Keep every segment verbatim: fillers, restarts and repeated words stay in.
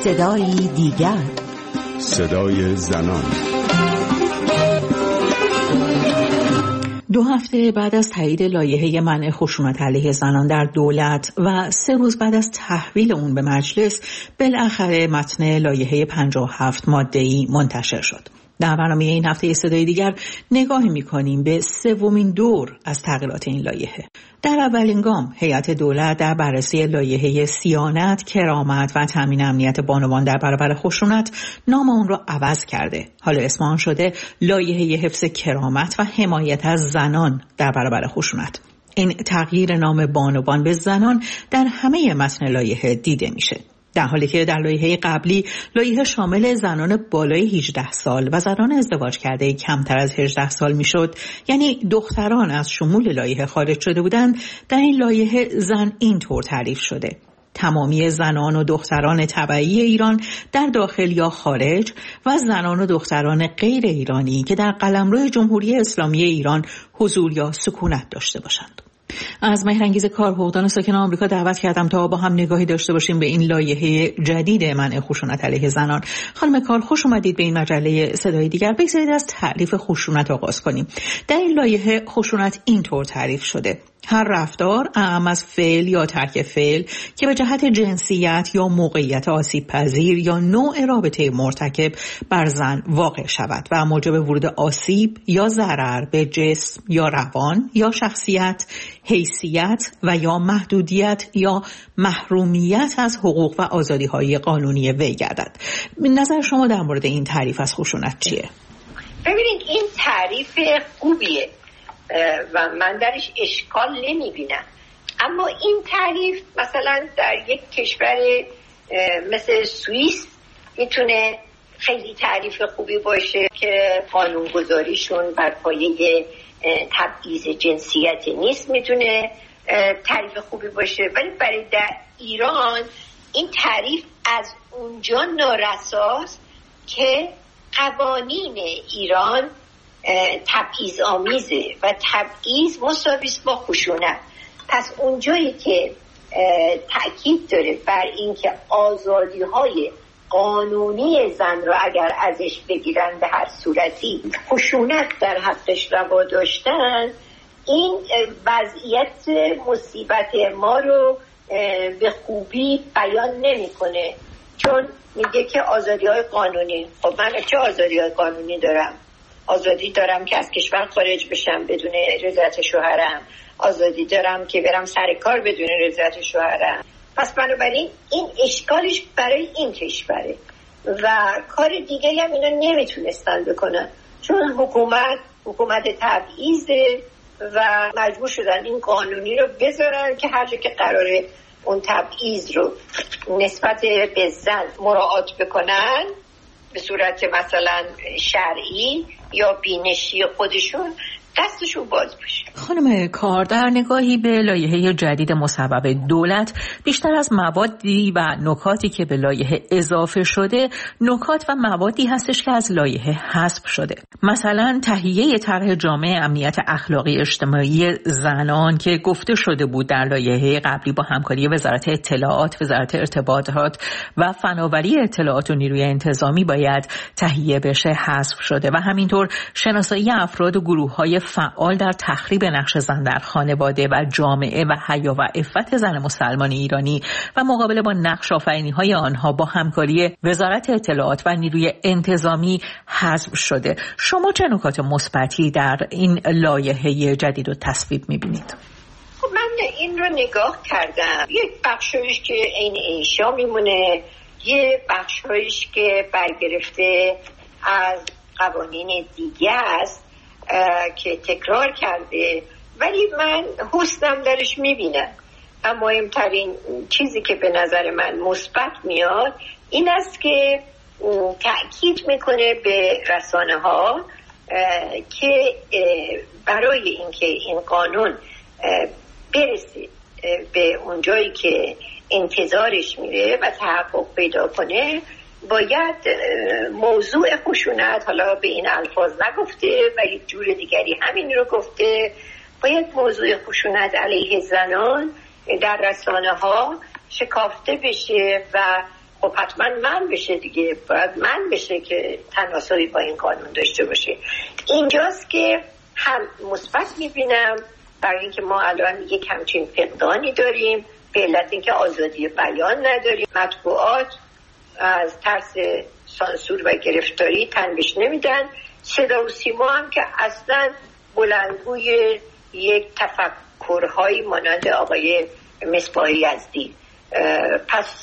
صدایی دیگر، صدای زنان. دو هفته بعد از تایید لایحه منع خشونت علیه زنان در دولت و سه روز بعد از تحویل اون به مجلس، بالاخره متن لایحه پنجاه و هفت ماده‌ای منتشر شد. در برنامه این هفته صدای دیگر نگاهی می‌کنیم به سومین دور از تغییرات این لایحه. در اولین گام هیئت دولت در بررسی لایحه صیانت، کرامت و تامین امنیت بانوان در برابر خشونت نام اون را عوض کرده. حالا اسم آن شده لایحه حفظ کرامت و حمایت از زنان در برابر خشونت. این تغییر نام بانوان به زنان در همه متن لایحه دیده میشه، در حالی که در لایحه قبلی لایحه شامل زنان بالای هجده سال و زنان ازدواج کرده کمتر از هجده سال میشد، یعنی دختران از شمول لایحه خارج شده بودند. در این لایحه زن اینطور تعریف شده: تمامی زنان و دختران تبعی ایران در داخل یا خارج و زنان و دختران غیر ایرانی که در قلمرو جمهوری اسلامی ایران حضور یا سکونت داشته باشند. از مهرانگیز کارحقوقدان ساکن آمریکا دعوت کردم تا با هم نگاهی داشته باشیم به این لایحه جدید منع خشونت علیه زنان. خانم کار، خوش اومدید به این مجله صدای دیگر. بگذارید از تعریف خشونت آغاز کنیم. در این لایحه خشونت اینطور تعریف شده: هر رفتار اعم از فعل یا ترک فعل که به جهت جنسیت یا موقعیت آسیب پذیر یا نوع رابطه مرتکب بر زن واقع شود و موجب ورود آسیب یا ضرر به جسم یا روان یا شخصیت، حیثیت و یا محدودیت یا محرومیت از حقوق و آزادی‌های قانونی وی گردد. نظر شما در مورد این تعریف از خشونت چیه؟ ببینید، این تعریف خوبیه و من درش اشکال نمیبینم، اما این تعریف مثلا در یک کشور مثل سوئیس میتونه خیلی تعریف خوبی باشه که قانونگذاریشون بر پایه تبعیض جنسیتی نیست، میتونه تعریف خوبی باشه. ولی برای در ایران این تعریف از اونجا نارساست که قوانین ایران تبعیض آمیزه و تبعیض مساوی است با خشونت. پس اونجایی که تأکید داره بر اینکه آزادی‌های قانونی زن رو اگر ازش بگیرن به هر صورتی خشونت در حقش روا داشتن، این وضعیت مصیبت ما رو به خوبی بیان نمی‌کنه، چون میگه که آزادی‌های قانونی. خب من چه آزادی‌های قانونی دارم؟ آزادی دارم که از کشور خارج بشم بدون رضایت شوهرم، آزادی دارم که برم سر کار بدون رضایت شوهرم. پس بنابراین این اشکالش برای این کشوره و کار دیگه هم اینا نمیتونستن بکنن، چون حکومت حکومت تبعیضه و مجبور شدن این قانونی رو بذارن که هر جا که قراره اون تبعیض رو نسبت به زن مراعات بکنن به صورت مثلا شرعی یا بینشی خودشون، دستشون باز بشه. خانم کار، در نگاهی به لایحه جدید مصوب دولت، بیشتر از موادی و نکاتی که به لایحه اضافه شده، نکات و موادی هستش که از لایحه حذف شده. مثلا تهیه طرح جامع امنیت اخلاقی اجتماعی زنان که گفته شده بود در لایحه قبلی با همکاری وزارت اطلاعات، وزارت ارتباطات و فناوری اطلاعات و نیروی انتظامی باید تهیه بشه، حذف شده. و همینطور شناسایی افراد و گروه‌های فعال در تخریب نقش زن در خانواده و جامعه و حیا و عفت زن مسلمان ایرانی و مقابله با نقش آفرینی‌های آنها با همکاری وزارت اطلاعات و نیروی انتظامی حذف شده. شما چه نکات مثبتی در این لایحه جدید رو تصویب می‌بینید؟ خب من این رو نگاه کردم. یک بخشش که عین انشا میمونه، یه بخشش که برگرفته از قوانین دیگه است که تکرار کرده، ولی من حسنم درش میبینم. اما مهمترین چیزی که به نظر من مثبت میاد این است که تأکید میکنه به رسانه ها که برای اینکه این قانون برسه به اونجایی که انتظارش میره و تحقق پیدا کنه، باید موضوع خشونت، حالا به این الفاظ نگفته و یک جور دیگری همین رو گفته، باید موضوع خشونت علیه زنان در رسانه ها شکافته بشه و خب حتما من بشه دیگه، باید من بشه که تناسبی با این قانون داشته باشه. اینجاست که هم مثبت میبینم برای اینکه ما الان یک همچین فقدانی داریم، به علت اینکه آزادی بیان نداریم، مطبوعات از ترس سانسور و گرفتاری تنبیش نمیدن، صدا و سیما هم که اصلا بلندگوی یک تفکرهایی مانند آقای مصباح یزدی. پس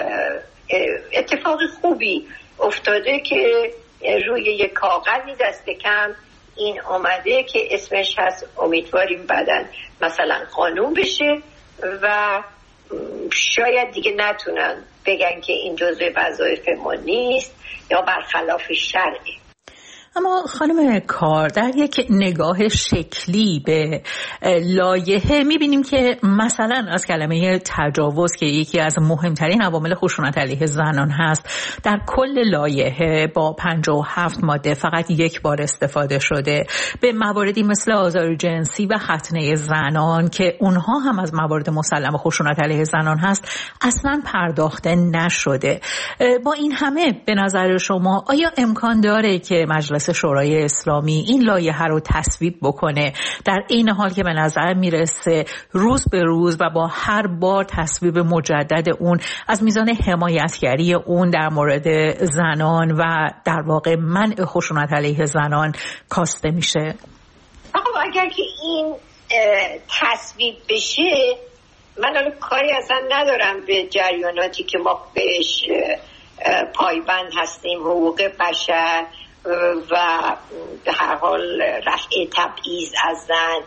اتفاق خوبی افتاده که روی یک کاغذی دست کم این آمده که اسمش هست، امیدواریم بعداً مثلا قانون بشه و شاید دیگه نتونن بگن که این جزء وظایف ما نیست یا برخلاف شرعه. اما خانم کار، در یک نگاه شکلی به لایحه میبینیم که مثلا از کلمه تجاوز که یکی از مهمترین عوامل خشونت علیه زنان هست، در کل لایحه با پنجاه و هفت ماده فقط یک بار استفاده شده. به مواردی مثل آزار جنسی و ختنه زنان که اونها هم از موارد مسلم خشونت علیه زنان هست اصلا پرداخته نشده. با این همه به نظر شما آیا امکان داره که مجلس شورای اسلامی این لایحه رو تصویب بکنه، در این حال که به نظر میرسه روز به روز و با هر بار تصویب مجدد اون از میزان حمایتگری اون در مورد زنان و در واقع منع خشونت علیه زنان کاسته میشه؟ آقا اگر که این تصویب بشه، من الان کاری اصلا ندارم به جریاناتی که ما بهش پایبند هستیم، حقوق بشر و به هر حال رفع تبعیض از زن،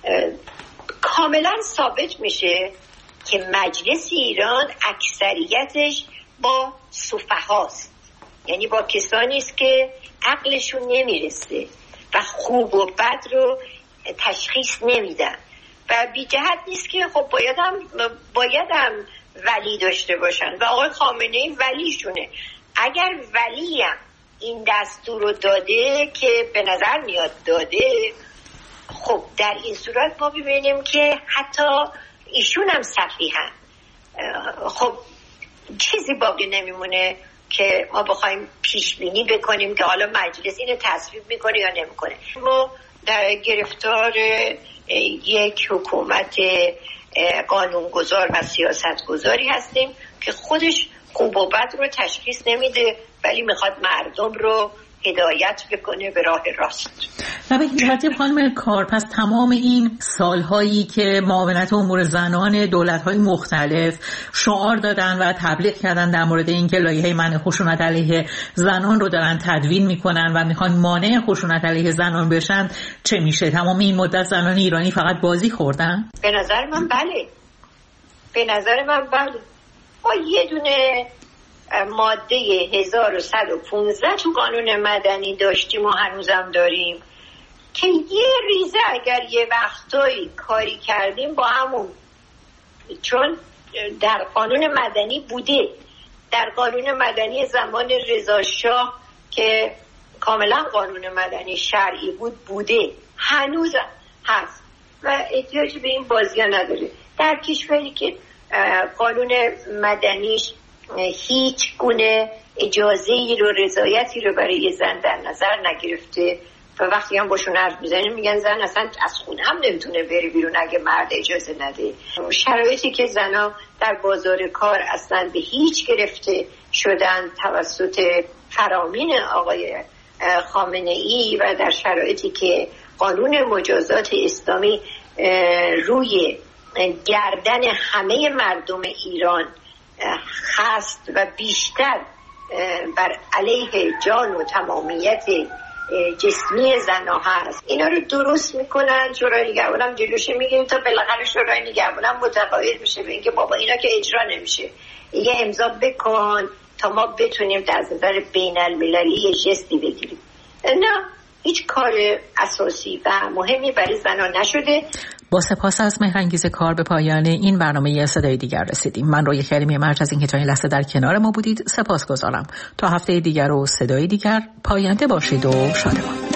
کاملا ثابت میشه که مجلس ایران اکثریتش با سفهاست، یعنی با کسانی است که عقلشون نمیرسه و خوب و بد رو تشخیص نمیدن و بی جهت نیست که خب بایدم بایدم ولی داشته باشن و آقای خامنه‌ای ولیشونه. اگر ولیم این دستور رو داده که به نظر میاد داده، خب در این صورت ما ببینیم که حتی ایشون هم سفیهن. خب چیزی باقی نمیمونه که ما بخوایم پیش بینی بکنیم که حالا مجلس اینو تصویب میکنه یا نمیکنه. ما در گرفتار یک حکومت قانونگذار و سیاستگذاری هستیم که خودش خوب و بد رو تشخیص نمیده ولی میخواد مردم رو هدایت بکنه به راه راست. و به این ترتیب خانم کار، پس تمام این سالهایی که معاونت امور زنان دولت‌های مختلف شعار دادن و تبلیغ کردن در مورد اینکه لایحه منع خشونت علیه زنان رو دارن تدوین میکنن و میخوان مانع خشونت علیه زنان بشن، چه میشه؟ تمام این مدت زنان ایرانی فقط بازی خوردن؟ به نظر من بله. به نظر من بله. ما یه دونه ماده هزار و صد و پانزده تو قانون مدنی داشتیم و هنوزم داریم که یه ریزه اگر یه وقتایی کاری کردیم با همون، چون در قانون مدنی بوده، در قانون مدنی زمان رضا شاه که کاملا قانون مدنی شرعی بود بوده، هنوزم هست و احتیاجی به این بازی نداره. در کشوری که قانون مدنیش هیچ گونه اجازه‌ای رو، رضایتی رو برای زن در نظر نگرفته و وقتی هم باشون حرف میزنیم میگن زن اصلا از خونه هم نمیتونه بره بیرون اگه مرد اجازه نده. شرایطی که زنها در بازار کار اصلا به هیچ گرفته شدن توسط فرامین آقای خامنه‌ای و در شرایطی که قانون مجازات اسلامی روی گردن همه مردم ایران هست و بیشتر بر علیه جان و تمامیت جسمی زنها هست، اینا رو درست میکنن. شورای نگهبانم جلوشه میگیره تا بالاخره شورای نگهبانم متقاعد میشه به اینکه بابا اینا که اجرا نمیشه، یه امضا بکن تا ما بتونیم در نظر بین المللی یه جستی بگیریم. نه، هیچ کار اساسی و مهمی برای زنان نشده. با سپاس از مهرانگیز کار به پایان این برنامه صدای دیگر رسیدیم. من روی کریمی مرج از اینکه تا این لحظه در کنار ما بودید سپاس گذارم. تا هفته دیگر و صدای دیگر پاینده باشید و شادمان.